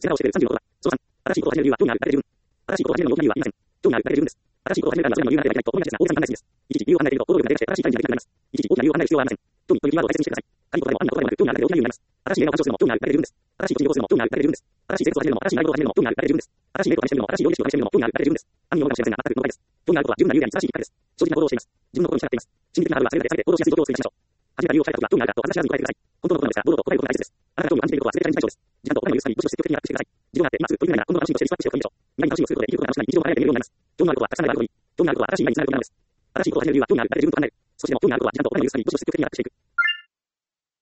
背中を押してくる36は、増産。新しいことを始める理由は、興味があるからで十分。新しいことを始めるのに大きな理由はありません。興味があるからで十分です。新しいことを始めるからのそれらの理由がないといけないと思いがちですが、大げさに考えすぎです。いちいち理由を考えていると、行動力が低下して、新しいチャレンジができなくなります。いちいち大きな理由を考える必要はありません。興味というキーワードを大切にしてください。興味というキーワードを大切にしているのも興味があるから大切にです。新しいことを始めるのも興味があるからで十分です。新しいことを始めるのは新しいことを始めるのも興味があるからで十分です。新しいことを始めるのは新しいことを始めるのも興味があるからで十分です。新しいメイクを試してみるのも新しい料理レシピを試してみるのも興味があるからで十分です。安易に思うかもしれませんが、全くの場合です。興味があることは十分な理由であり、正しい結果です。正直な行動をしています。自分の心に従っています。心理的なハードルは下げて行動しやすい状況を作りましょう。始めた理由を伝えたときは、興味があるかと話し合わずに答えてください。本当のことなのですが、堂々と答えることが大切です。あなたが興味を感じていることは全てチャレンジ対象です。時間とお金を許すために、どしどし積極的にアップしてください。自分があって今すぐ取り組めないな、今度楽しみとしてリストアップしておきましょう。未来に楽しみをすることで、生きることが楽しくなり、日常が早く見えるようになります。興味のあることはたくさんあればあるほどいい。興味のあることは新しい未来につながることなのです。新しいことを始める理由は興味があるからで十分と考える。そしても興味があることは時間とお金を許すために、どしどし積極的にアップしていく。